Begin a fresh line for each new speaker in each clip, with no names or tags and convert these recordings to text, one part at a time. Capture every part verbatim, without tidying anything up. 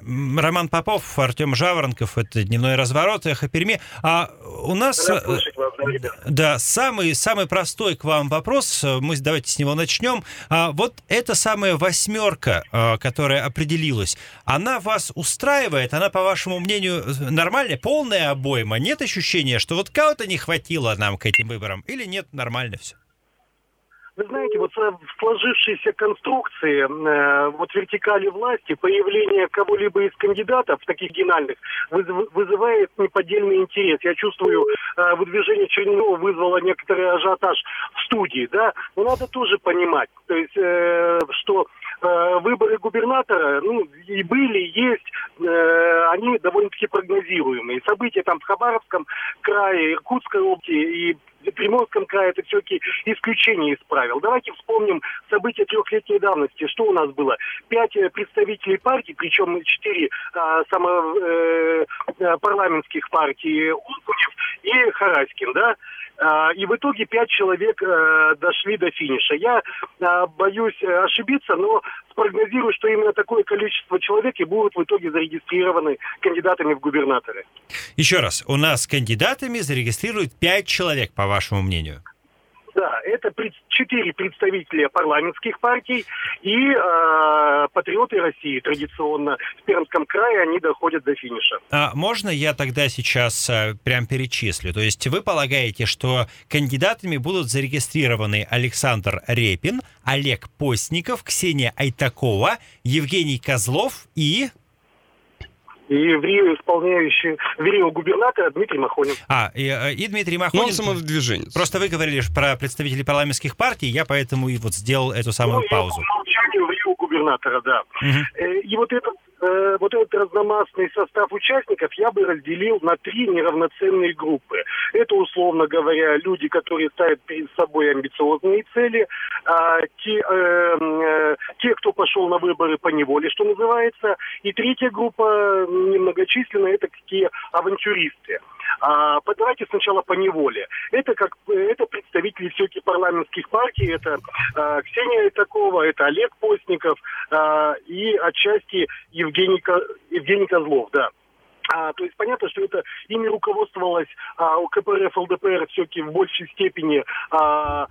Роман Попов, Артем Жаворонков, это «Дневной разворот», «Эхо Перми». А у нас, да, самый, самый простой к вам вопрос, мы давайте с него начнем. А вот эта самая восьмерка, которая определилась, она вас устраивает? Она, по вашему мнению, нормальная, полная обойма? Нет ощущения, что вот кого-то не хватило нам к этим выборам? Или нет, нормально все?
Вы знаете, вот в сложившейся конструкции, э, вот вертикали власти, появление кого-либо из кандидатов, таких генеральных, вызыв, вызывает неподдельный интерес. Я чувствую, э, выдвижение Черненкова вызвало некоторый ажиотаж в студии, да, но надо тоже понимать, то есть, э, что э, выборы губернатора, ну, и были, и есть, э, они довольно-таки прогнозируемые. События там в Хабаровском крае, Иркутской области и в Приморском крае это все-таки исключение из правил. Давайте вспомним события трехлетней давности. Что у нас было? Пять представителей партий, причем четыре а, само, э, парламентских партий, Окунев и Хараськин, да? А, и в итоге пять человек а, дошли до финиша. Я а, боюсь ошибиться, но спрогнозирую, что именно такое количество человек и будут в итоге зарегистрированы кандидатами в губернаторы.
Еще раз, у нас кандидатами зарегистрируют пять человек, по вашему мнению?
Да, это четыре представителя парламентских партий и э, патриоты России. Традиционно в Пермском крае они доходят до финиша.
А можно я тогда сейчас а, прям перечислю? То есть вы полагаете, что кандидатами будут зарегистрированы Александр Репин, Олег Постников, Ксения Айтакова, Евгений Козлов и...
И в Рио исполняющий, в Рио губернатора Дмитрий Махонин.
А, и, и Дмитрий Махонин...
Ну, он самовыдвиженец.
Просто вы говорили про представителей парламентских партий, я поэтому и вот сделал эту самую
ну,
паузу.
По умолчанию в Рио губернатора, да.
Угу.
И вот этот, вот этот разномастный состав участников я бы разделил на три неравноценные группы. Это, условно говоря, люди, которые ставят перед собой амбициозные цели, а, те, э, э, те, кто пошел на выборы по неволе, что называется, и третья группа немногочисленная, это какие авантюристы. А, давайте сначала по неволе. Это как это представители все-таки парламентских партий, это а, Ксения Айтакова, это Олег Постников а, и отчасти Евгений, Евгений Козлов, да. А, то есть понятно, что это ими руководствовалась а, у ка пэ эр эф эл дэ пэ эр все-таки в большей степени а,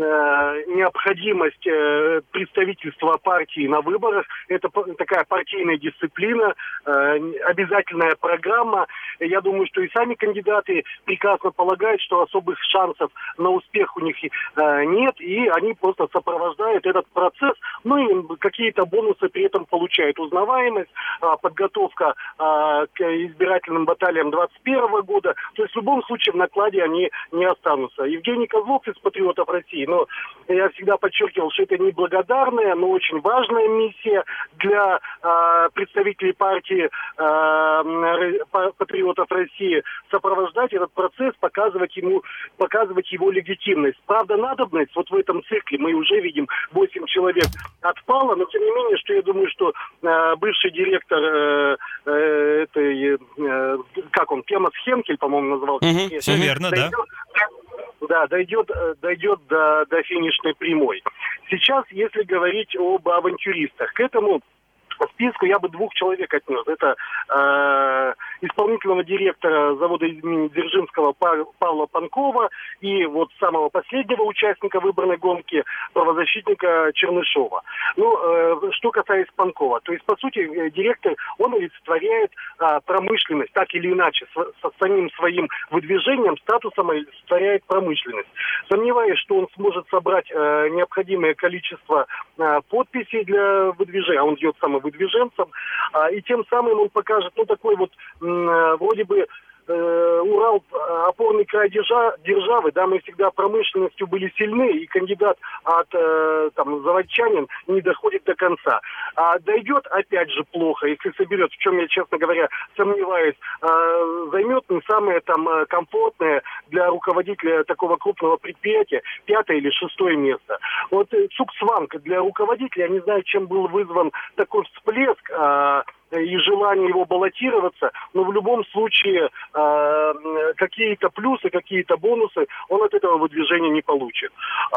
необходимость представительства партии на выборах. Это такая партийная дисциплина, обязательная программа. Я думаю, что и сами кандидаты прекрасно полагают, что особых шансов на успех у них нет, и они просто сопровождают этот процесс, ну и какие-то бонусы при этом получают. Узнаваемость, подготовка к избирательным баталиям двадцать первого года. То есть в любом случае в накладе они не останутся. Евгений Козлов из «Патриотов России», но я всегда подчеркивал, что это неблагодарная, но очень важная миссия для э, представителей партии э, «Патриотов России» сопровождать этот процесс, показывать ему, показывать его легитимность. Правда, надобность вот в этом цикле, мы уже видим, восемь человек отпало, но тем не менее, что я думаю, что э, бывший директор э, э, этой, э, как он, Кемас Хенкель, по-моему, назывался.
Угу, все верно, да.
Да, дойдет, дойдет до, до финишной прямой. Сейчас, если говорить об авантюристах, к этому списку я бы двух человек отнес. Это э, исполнительного директора завода имени Дзержинского Павла Панкова и вот самого последнего участника выборной гонки, правозащитника Чернышова. Ну, э, что касается Панкова, то есть, по сути, директор, он олицетворяет э, промышленность, так или иначе, с, со самим своим выдвижением, статусом олицетворяет промышленность. Сомневаюсь, что он сможет собрать э, необходимое количество э, подписей для выдвижения, а он идет самовыдвижением, выдвиженцем, а, и тем самым он покажет, ну, такой вот, м, вроде бы, э, Урал опорный край держа, державы, да, мы всегда промышленностью были сильны, и кандидат от, э, там, заводчанин не доходит до конца. А дойдет, опять же, плохо, если соберет, в чем я, честно говоря, сомневаюсь, э, займет не самое, там, комфортное для руководителя такого крупного предприятия, пятое или шестое место. Вот э, цуксванг для руководителя, я не знаю, чем был вызван такой всплеск, э, и желание желания его баллотироваться, но в любом случае э, какие-то плюсы, какие-то бонусы он от этого выдвижения не получит.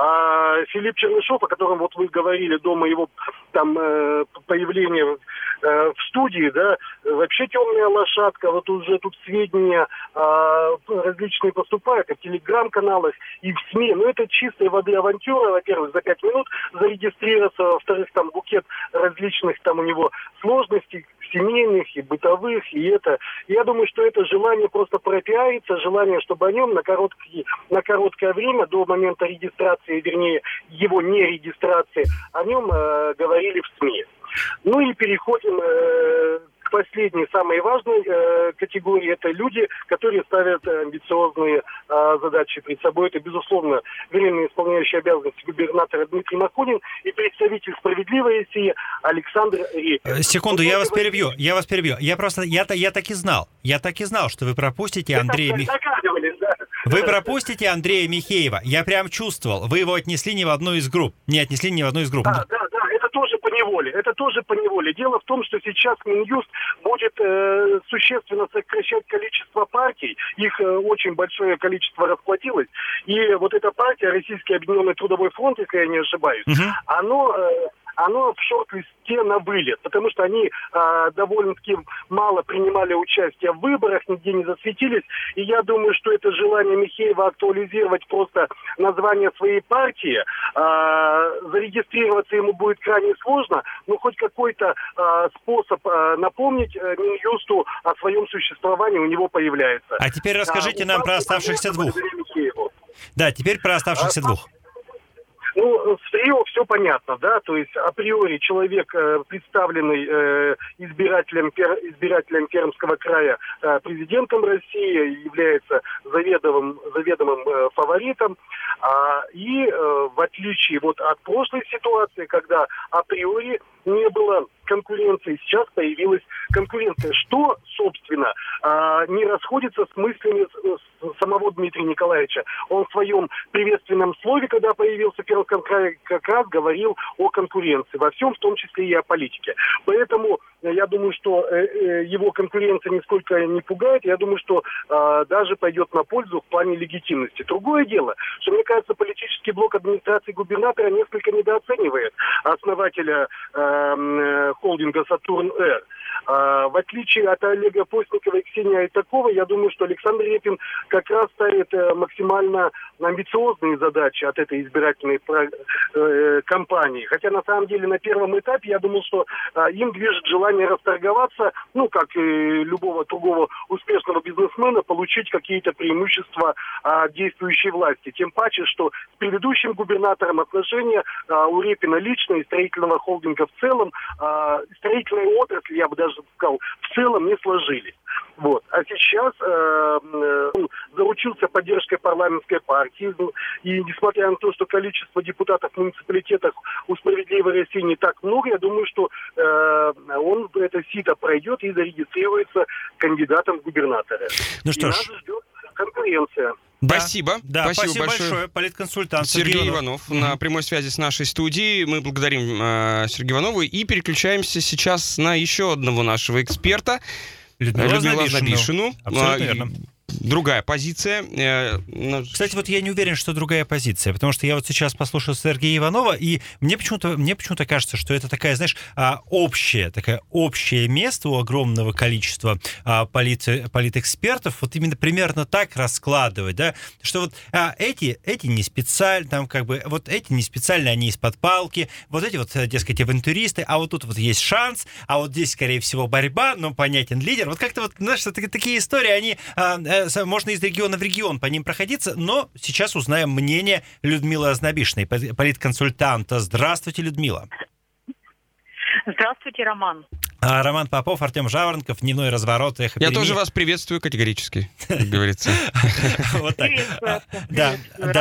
А Филипп Чернышов, о котором вот вы говорили до моего там э, появления э, в студии, да, вообще темная лошадка, вот уже тут сведения э, различные поступают и в телеграм-каналах, и в СМИ, но это чистой воды авантюра, во-первых, за пять минут зарегистрироваться, во-вторых, там букет различных там у него сложностей, семейных и бытовых, и это. Я думаю, что это желание просто пропиариться, желание, чтобы о нем на короткий, на короткое время, до момента регистрации, вернее, его нерегистрации, о нем э, говорили в СМИ. Ну и переходим э, к последней, самой важной э, категории. Это люди, которые ставят амбициозные э, задачи перед собой. Это, безусловно, временно исполняющий обязанности губернатора Дмитрий Махонин и представитель «Справедливой России» Александр Репин.
Секунду, я вас перебью. Я вас перебью. Я просто, я, я так и знал. Я так и знал, что вы пропустите Андрея Михеева.
Да.
Вы пропустите Андрея Михеева. Я прям чувствовал. Вы его отнесли ни в одну из групп. Не отнесли ни в одну из групп.
Да, да, да. Это тоже поневоле. Это тоже поневоле. Дело в том, что сейчас Минюст будет э, существенно сокращать количество партий. Их э, очень большое количество расплодилось. И вот эта партия, Российский Объединенный Трудовой фронт, если я не ошибаюсь, угу. оно... Э, оно в шорт-листе на вылет, потому что они э, довольно-таки мало принимали участие в выборах, нигде не засветились. И я думаю, что это желание Михеева актуализировать просто название своей партии, э, зарегистрироваться ему будет крайне сложно, но хоть какой-то э, способ э, напомнить э, Минюсту о своем существовании у него появляется.
А теперь расскажите а, нам про оставшихся двух. Да, теперь про оставшихся а, двух.
Ну, с Трио все понятно, да, то есть априори человек, э, представленный э, избирателем, пер, избирателем Пермского края э, президентом России, является заведомым, заведомым э, фаворитом, а, и э, в отличие вот от прошлой ситуации, когда априори не было конкуренции, сейчас появилась конкуренция, что, собственно, э, не расходится с мыслями самого Дмитрия Николаевича. Он в своем приветственном слове, когда появился в Пермском крае, как раз говорил о конкуренции, во всем, в том числе и о политике. Поэтому я думаю, что его конкуренция нисколько не пугает. Я думаю, что э, даже пойдет на пользу в плане легитимности. Другое дело, что, мне кажется, политический блок администрации губернатора несколько недооценивает основателя э, холдинга «Сатурн-Р». А, в отличие от Олега Постникова и Ксении Айтакова, я думаю, что Александр Репин как раз ставит э, максимально амбициозные задачи от этой избирательной э, кампании. Хотя на самом деле на первом этапе я думал, что э, им движет желание расторговаться, ну, как и любого другого успешного бизнесмена, получить какие-то преимущества э, действующей власти. Тем паче, что с предыдущим губернатором отношения э, у Репина лично и строительного холдинга в целом, э, строительной отрасли, я бы даже сказал, в целом не сложились. Вот. А сейчас э, он заручился поддержкой парламентской партии. И несмотря на то, что количество депутатов в муниципалитетах у «Справедливой России» не так много, я думаю, что э, он это сито пройдет и зарегистрируется кандидатом в губернаторы.
Ну что ж.
И нас ждет конкуренция.
Да, спасибо.
Да, спасибо, спасибо большое. большое. Политконсультант
Сергей, Сергей Иванов, Иванов mm-hmm. на прямой связи с нашей студией. Мы благодарим э, Сергея Иванова и переключаемся сейчас на еще одного нашего эксперта.
Людмила
Людмила Знобишину.
Абсолютно верно.
Другая позиция.
Кстати, вот я не уверен, что другая позиция, потому что я вот сейчас послушал Сергея Иванова, и мне почему-то, мне почему-то кажется, что это такая, знаешь, общее, такое общее место у огромного количества полит, политэкспертов, вот именно примерно так раскладывать, да, что вот а, эти, эти не специально, там как бы, вот эти не специально, они из-под палки, вот эти вот, дескать, авантюристы, а вот тут вот есть шанс, а вот здесь, скорее всего, борьба, но понятен лидер. Вот как-то вот, знаешь, такие истории, они... Можно из региона в регион по ним проходиться, но сейчас узнаем мнение Людмилы Знобишиной, политконсультанта. Здравствуйте, Людмила.
Здравствуйте, Роман.
А, Роман Попов, Артем Жаворонков, «Дневной разворот». Эхо
Я тоже вас приветствую категорически, как говорится.
Вот так. Да,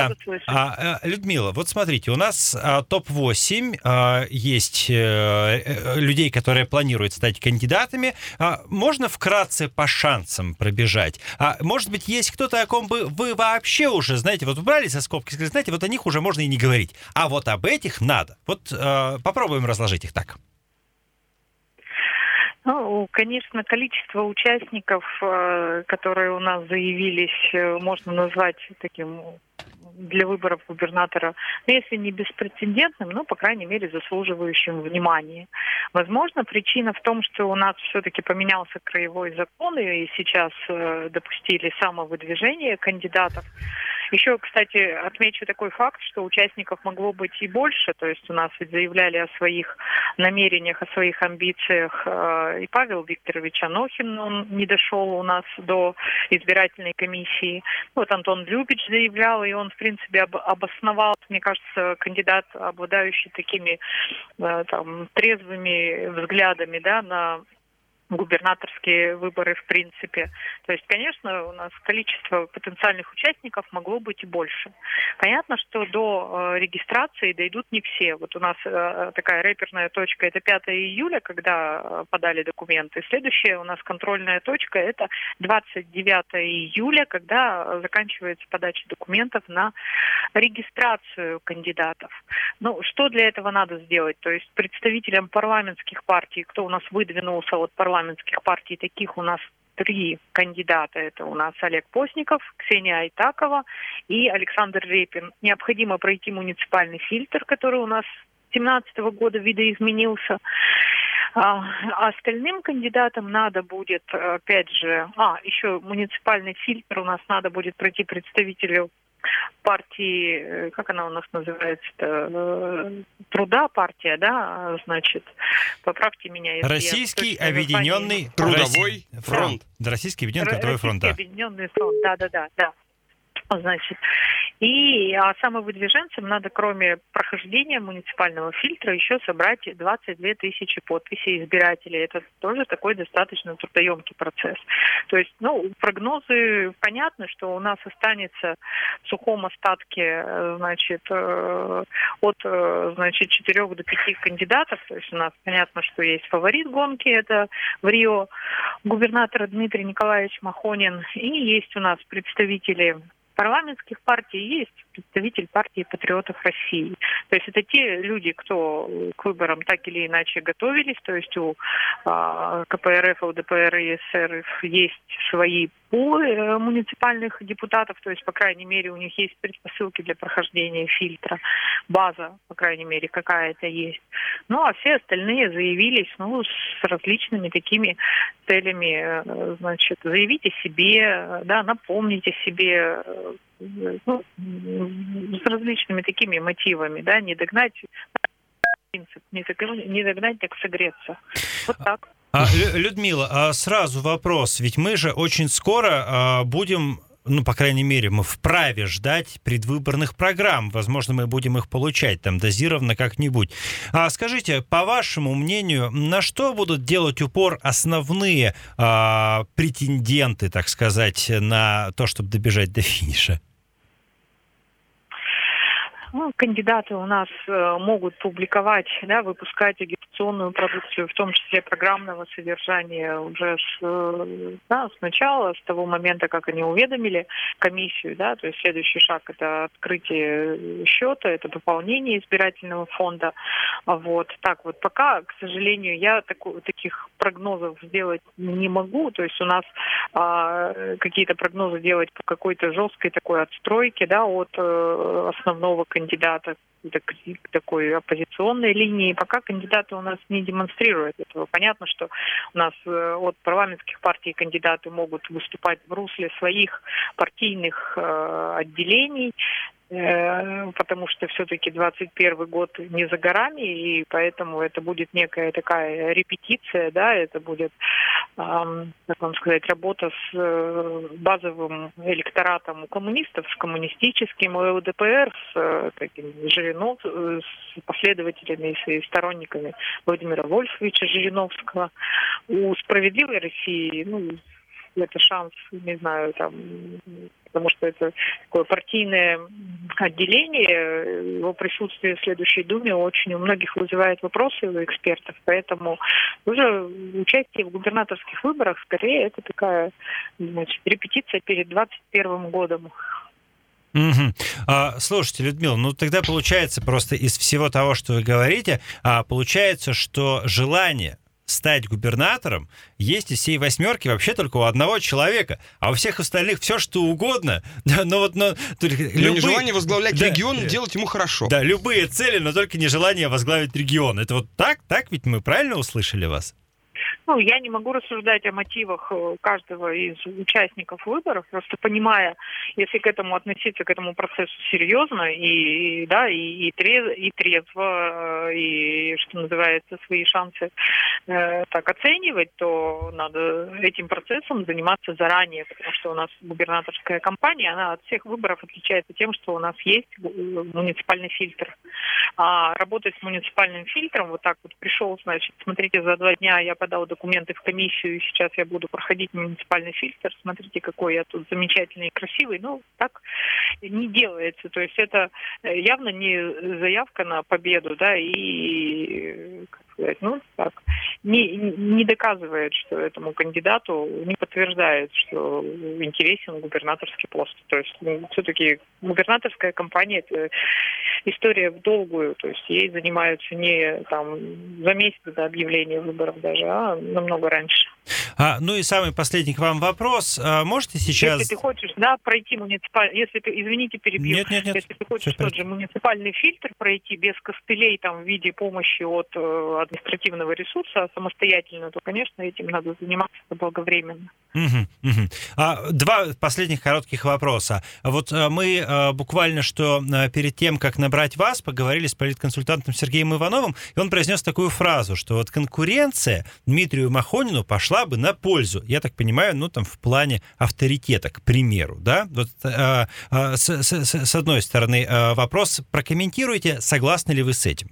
да. Людмила, вот смотрите, у нас топ восемь есть людей, которые планируют стать кандидатами. Можно вкратце по шансам пробежать? Может быть, есть кто-то, о ком бы вы вообще уже, знаете, вот убрали со скобки, сказали, знаете, вот о них уже можно и не говорить. А вот об этих надо. Вот попробуем разложить их так.
Ну, конечно, количество участников, которые у нас заявились, можно назвать таким для выборов губернатора, ну, если не беспрецедентным, но, по крайней мере, заслуживающим внимания. Возможно, причина в том, что у нас все-таки поменялся краевой закон, и сейчас э, допустили самовыдвижение кандидатов. Еще, кстати, отмечу такой факт, что участников могло быть и больше, то есть у нас ведь заявляли о своих намерениях, о своих амбициях э, и Павел Викторович Анохин, он не дошел у нас до избирательной комиссии. Вот Антон Любич заявлял, и он, в принципе, об, обосновал, мне кажется, кандидат, обладающий такими э, там, трезвыми взглядами, да, на губернаторские выборы в принципе. То есть, конечно, у нас количество потенциальных участников могло быть и больше. Понятно, что до э, регистрации дойдут не все. Вот у нас э, такая рэперная точка — это пятое июля, когда э, подали документы. Следующая у нас контрольная точка — это двадцать девятое июля, когда заканчивается подача документов на регистрацию кандидатов. Ну, что для этого надо сделать? То есть представителям парламентских партий, кто у нас выдвинулся от парламентских парламентских партий, таких у нас три кандидата. Это у нас Олег Постников, Ксения Айтакова и Александр Репин. Необходимо пройти муниципальный фильтр, который у нас с две тысячи семнадцатого года видоизменился. А остальным кандидатам надо будет, опять же, а, еще муниципальный фильтр у нас надо будет пройти представителю партии, как она у нас называется, Труда партия, да, значит, поправьте меня. Если
Российский объединенный
трудовой фронт.
Да, Российский объединенный трудовой фронт, да.
Российский объединенный фронт, да-да-да, да. Значит, и а самовыдвиженцам надо, кроме прохождения муниципального фильтра, еще собрать двадцать две тысячи подписей избирателей. Это тоже такой достаточно трудоемкий процесс. То есть, ну, прогнозы понятны, что у нас останется в сухом остатке, значит, от, значит, четырех до пяти кандидатов. То есть у нас понятно, что есть фаворит гонки, это в Рио губернатор Дмитрий Николаевич Махонин, и есть у нас представители парламентских партий, есть представитель партии патриотов России. То есть это те люди, кто к выборам так или иначе готовились, то есть у а, ка пэ эр эф, у дэ пэ эр и эс эр есть свои пулы э, муниципальных депутатов, то есть, по крайней мере, у них есть предпосылки для прохождения фильтра, база, по крайней мере, какая-то есть. Ну, а все остальные заявились, ну, с различными такими целями, э, значит, заявите себе, да, напомните себе, ну, с различными такими мотивами, да, не догнать, принцип, не догнать, не догнать, так согреться. Вот так.
А, Людмила, а сразу вопрос, ведь мы же очень скоро а, будем, ну, по крайней мере, мы вправе ждать предвыборных программ, возможно, мы будем их получать там дозированно как-нибудь. А скажите, по вашему мнению, на что будут делать упор основные а, претенденты, так сказать, на то, чтобы добежать до финиша?
Ну, кандидаты у нас э, могут публиковать, да, выпускать агитационную продукцию, в том числе программного содержания, уже с, э, да, с начала, с того момента, как они уведомили комиссию, да, то есть следующий шаг — это открытие счета, это пополнение избирательного фонда. Вот так вот. Пока, к сожалению, я таку, таких прогнозов сделать не могу, то есть у нас э, какие-то прогнозы делать по какой-то жесткой такой отстройке, да, от э, основного кандидата. кандидата к такой оппозиционной линии. Пока кандидаты у нас не демонстрируют этого. Понятно, что у нас от парламентских партий кандидаты могут выступать в русле своих партийных э, отделений, э, потому что все-таки двадцать первый год не за горами, и поэтому это будет некая такая репетиция, да, это будет, э, как вам сказать, работа с э, базовым электоратом у коммунистов, с коммунистическим, у эл дэ пэ эр, с э, таким Жиринов, с последователями и сторонниками Владимира Вольфовича Жириновского. У «Справедливой России», ну, это шанс, не знаю, там, потому что это такое партийное отделение, его присутствие в следующей Думе очень у многих вызывает вопросы у экспертов, поэтому уже участие в губернаторских выборах скорее это такая, значит, репетиция перед двадцать первым годом.
Угу. А, слушайте, Людмила, ну тогда получается просто из всего того, что вы говорите, а, получается, что желание стать губернатором есть из всей восьмерки вообще только у одного человека, а у всех остальных все что угодно. Но вот, но,
любые... нежелание возглавлять да, регион да, делать ему хорошо.
Да, любые цели, но только нежелание возглавить регион. Это вот так, так ведь мы правильно услышали вас?
Ну, я не могу рассуждать о мотивах каждого из участников выборов, просто понимая, если к этому относиться, к этому процессу серьезно и, и да, и, и, трезво, и трезво, и, что называется, свои шансы э, так оценивать, то надо этим процессом заниматься заранее, потому что у нас губернаторская кампания, она от всех выборов отличается тем, что у нас есть муниципальный фильтр. А работать с муниципальным фильтром, вот так вот пришел, значит, смотрите, за два дня я подал документы в комиссию, и сейчас я буду проходить муниципальный фильтр, смотрите, какой я тут замечательный и красивый. Ну, так не делается. То есть это явно не заявка на победу, да, и, как сказать, ну, так, не, не доказывает, что этому кандидату, не подтверждает, что интересен губернаторский пост. То есть, ну, все-таки губернаторская кампания – это история в долгую, то есть ей занимаются не там за месяц до объявления выборов даже, а намного раньше.
А, ну и самый последний к вам вопрос. А можете сейчас...
Если ты хочешь, да, пройти муниципальный... Если ты, извините, перебью.
Нет, нет, нет.
Если ты хочешь тот же муниципальный фильтр пройти без костылей там в виде помощи от э, административного ресурса, а самостоятельно, то, конечно, этим надо заниматься заблаговременно.
Угу, угу. А, два последних коротких вопроса. Вот а, мы а, буквально что а, перед тем, как набрать вас, поговорили с политконсультантом Сергеем Ивановым, и он произнес такую фразу, что вот конкуренция Дмитрию Махонину пошла бы на пользу. Я так понимаю, ну там в плане авторитета, к примеру, да? Вот а, а, с, с, с одной стороны а, вопрос, прокомментируйте, согласны ли вы с этим?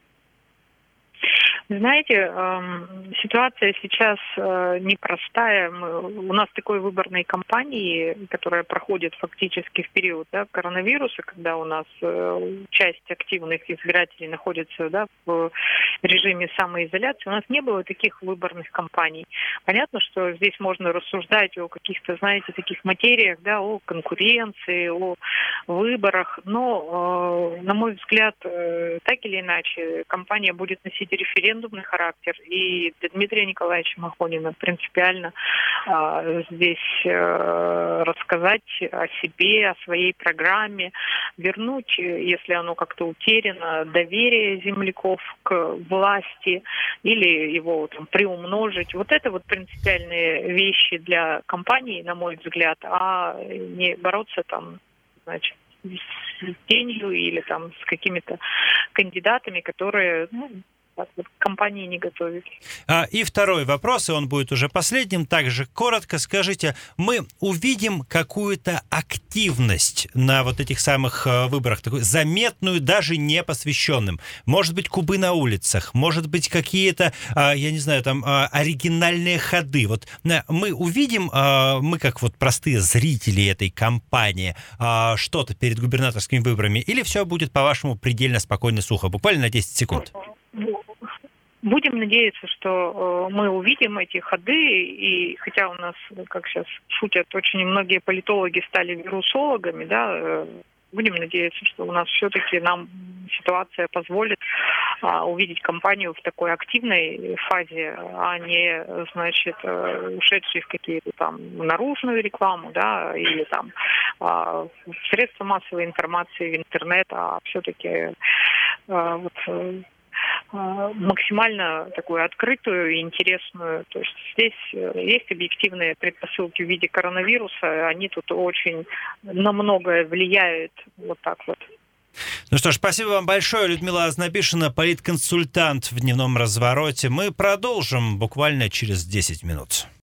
Знаете, ситуация сейчас непростая. У нас такой выборной кампании, которая проходит фактически в период, да, коронавируса, когда у нас часть активных избирателей находится, да, в режиме самоизоляции, у нас не было таких выборных кампаний. Понятно, что здесь можно рассуждать о каких-то, знаете, таких материях, да, о конкуренции, о выборах, но, на мой взгляд, так или иначе, кампания будет носить референдум, характер, и для Дмитрия Николаевича Махонина принципиально а, здесь а, рассказать о себе, о своей программе, вернуть, если оно как-то утеряно, доверие земляков к власти или его там приумножить. Вот это вот принципиальные вещи для кампании, на мой взгляд, а не бороться там, значит, с тенью или там с какими-то кандидатами, которые, ну, так вот, компании не готовились.
А, и второй вопрос, и он будет уже последним. Также коротко скажите, мы увидим какую-то активность на вот этих самых выборах, такую заметную, даже не посвященным? Может быть, кубы на улицах, может быть, какие-то, я не знаю, там, оригинальные ходы. Вот мы увидим, мы как вот простые зрители этой кампании, что-то перед губернаторскими выборами, или все будет, по-вашему, предельно спокойно, сухо? Буквально на десять секунд.
Будем надеяться, что мы увидим эти ходы, и хотя у нас, как сейчас шутят, очень многие политологи стали вирусологами, да, будем надеяться, что у нас все-таки нам ситуация позволит а, увидеть кампанию в такой активной фазе, а не, значит, ушедшей в какие-то там наружную рекламу, да, или там а, в средства массовой информации, в интернет, а все-таки а, вот максимально такую открытую и интересную. То есть здесь есть объективные предпосылки в виде коронавируса, они тут очень на многое влияют. Вот так вот.
Ну что ж, спасибо вам большое, Людмила Ознобишина, политконсультант в «Дневном развороте». Мы продолжим буквально через десять минут.